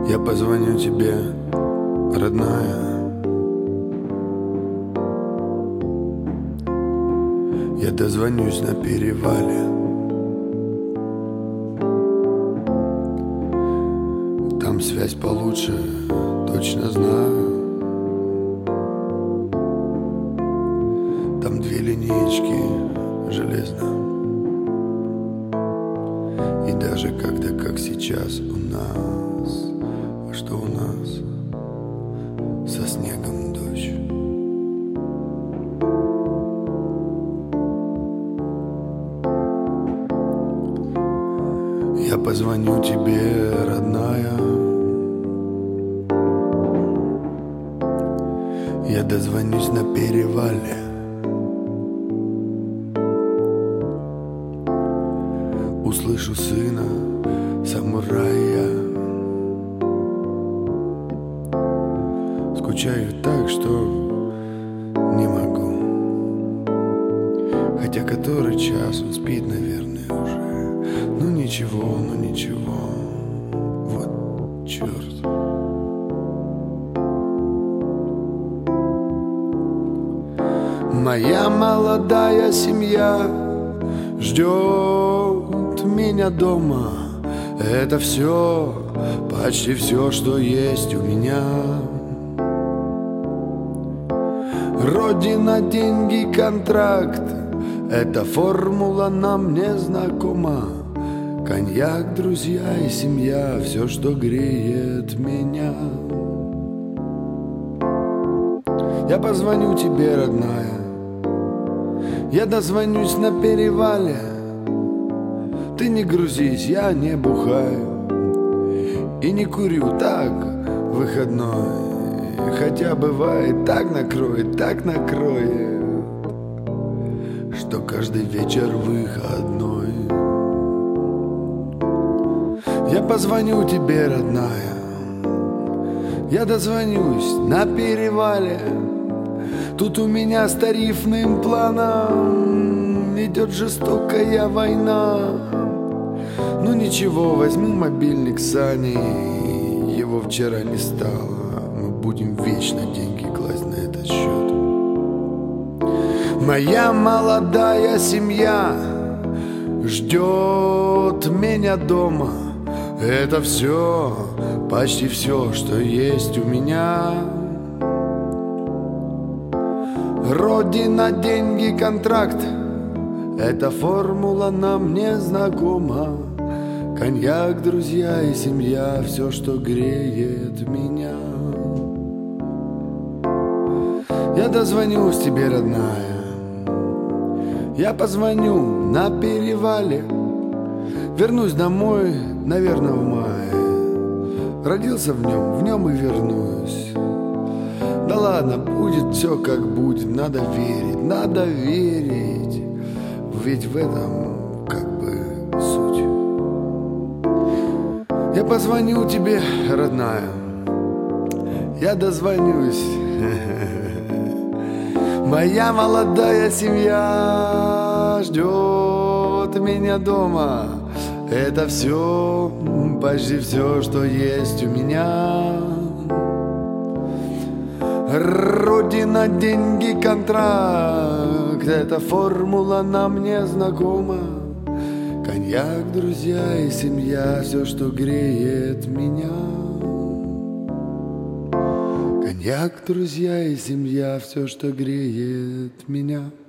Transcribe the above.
Я позвоню тебе, родная. Я дозвонюсь на перевале. Там связь получше, точно знаю. Там 2 линеечки железно. И даже когда, как сейчас у нас, а что у нас? Со снегом дождь. Я позвоню тебе, родная. Я дозвонюсь на перевале. Услышу сына самурая. Скучаю так, что не могу. Хотя который час, он спит, наверное, уже. Ну ничего, вот черт. Моя молодая семья ждет меня дома. Это все, почти все, что есть у меня. Родина, деньги, контракт. Эта формула нам не знакома. Коньяк, друзья и семья, все, что греет меня. Я позвоню тебе, родная. Я дозвонюсь на перевале. Ты не грузись, я не бухаю и не курю, так, выходной. Хотя бывает, так накроет, что каждый вечер выходной. Я позвоню тебе, родная. Я дозвонюсь на перевале. Тут у меня с тарифным планом идет жестокая война. Ну ничего, возьму мобильник Сани. Его вчера не стало. Мы будем вечно деньги класть на этот счет. Моя молодая семья ждет меня дома. Это все, почти все, что есть у меня. Родина, деньги, контракт. Эта формула нам не знакома. Коньяк, друзья и семья, все, что греет меня. Я дозвонюсь тебе, родная. Я позвоню на перевале. Вернусь домой, наверное, в мае. Родился в нем и вернусь. Да ладно, будет все как будет. Надо верить. Ведь в этом как бы суть. Я позвоню тебе, родная. Я дозвонюсь. Моя молодая семья ждет меня дома. Это все, почти все, что есть у меня. Родина, деньги, контракт. Эта формула нам не знакома. Коньяк, друзья и семья, все, что греет меня. Коньяк, друзья и семья, все, что греет меня.